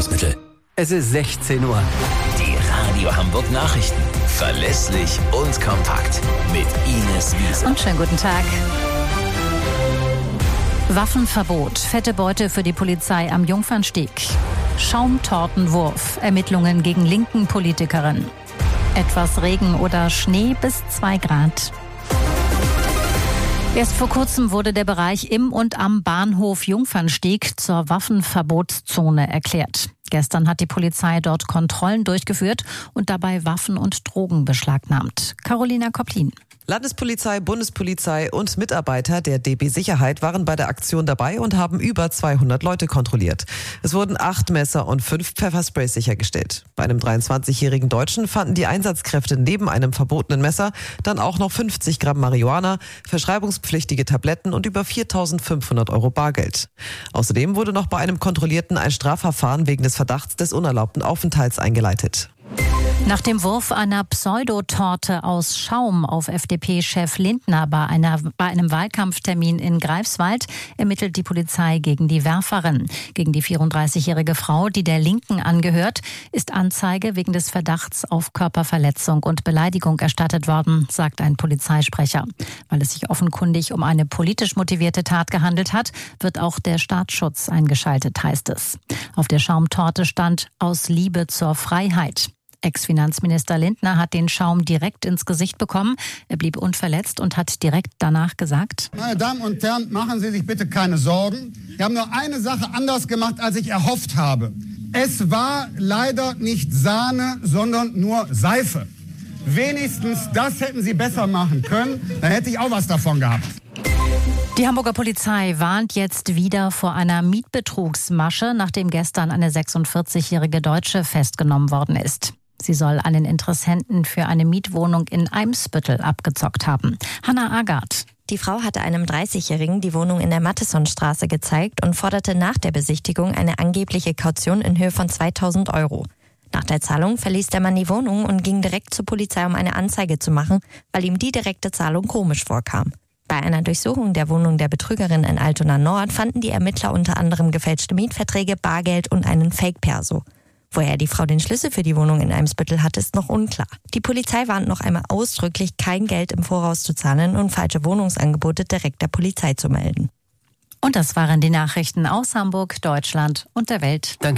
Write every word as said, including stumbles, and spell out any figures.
Beruhigungsmittel. Es ist sechzehn Uhr. Die Radio Hamburg Nachrichten. Verlässlich und kompakt. Mit Ines Wiese. Und schönen guten Tag. Waffenverbot. Fette Beute für die Polizei am Jungfernsteg. Schaumtortenwurf. Ermittlungen gegen linken Politikerin. Etwas Regen oder Schnee bis zwei Grad. Erst vor kurzem wurde der Bereich im und am Bahnhof Jungfernsteg zur Waffenverbotszone erklärt. Gestern hat die Polizei dort Kontrollen durchgeführt und dabei Waffen und Drogen beschlagnahmt. Carolina Kopplin. Landespolizei, Bundespolizei und Mitarbeiter der D B Sicherheit waren bei der Aktion dabei und haben über zweihundert Leute kontrolliert. Es wurden acht Messer und fünf Pfeffersprays sichergestellt. Bei einem dreiundzwanzigjährigen Deutschen fanden die Einsatzkräfte neben einem verbotenen Messer dann auch noch fünfzig Gramm Marihuana, verschreibungspflichtige Tabletten und über viertausendfünfhundert Euro Bargeld. Außerdem wurde noch bei einem Kontrollierten ein Strafverfahren wegen des Verdachts des unerlaubten Aufenthalts eingeleitet. Nach dem Wurf einer Pseudotorte aus Schaum auf F D P-Chef Lindner bei, einer, bei einem Wahlkampftermin in Greifswald ermittelt die Polizei gegen die Werferin. Gegen die vierunddreißigjährige Frau, die der Linken angehört, ist Anzeige wegen des Verdachts auf Körperverletzung und Beleidigung erstattet worden, sagt ein Polizeisprecher. Weil es sich offenkundig um eine politisch motivierte Tat gehandelt hat, wird auch der Staatsschutz eingeschaltet, heißt es. Auf der Schaumtorte stand „Aus Liebe zur Freiheit". Ex-Finanzminister Lindner hat den Schaum direkt ins Gesicht bekommen. Er blieb unverletzt und hat direkt danach gesagt: Meine Damen und Herren, machen Sie sich bitte keine Sorgen. Wir haben nur eine Sache anders gemacht, als ich erhofft habe. Es war leider nicht Sahne, sondern nur Seife. Wenigstens das hätten Sie besser machen können. Dann hätte ich auch was davon gehabt. Die Hamburger Polizei warnt jetzt wieder vor einer Mietbetrugsmasche, nachdem gestern eine sechsundvierzigjährige Deutsche festgenommen worden ist. Sie soll einen Interessenten für eine Mietwohnung in Eimsbüttel abgezockt haben. Hannah Agard. Die Frau hatte einem dreißigjährigen die Wohnung in der Mattesonstraße gezeigt und forderte nach der Besichtigung eine angebliche Kaution in Höhe von zweitausend Euro. Nach der Zahlung verließ der Mann die Wohnung und ging direkt zur Polizei, um eine Anzeige zu machen, weil ihm die direkte Zahlung komisch vorkam. Bei einer Durchsuchung der Wohnung der Betrügerin in Altona Nord fanden die Ermittler unter anderem gefälschte Mietverträge, Bargeld und einen Fake-Perso. Woher die Frau den Schlüssel für die Wohnung in Eimsbüttel hatte, ist noch unklar. Die Polizei warnt noch einmal ausdrücklich, kein Geld im Voraus zu zahlen und falsche Wohnungsangebote direkt der Polizei zu melden. Und das waren die Nachrichten aus Hamburg, Deutschland und der Welt. Danke.